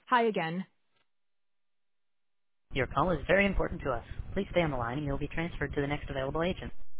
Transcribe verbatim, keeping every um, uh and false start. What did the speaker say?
Hi again. Your call is very important to us. Please stay on the line and you'll be transferred to the next available agent.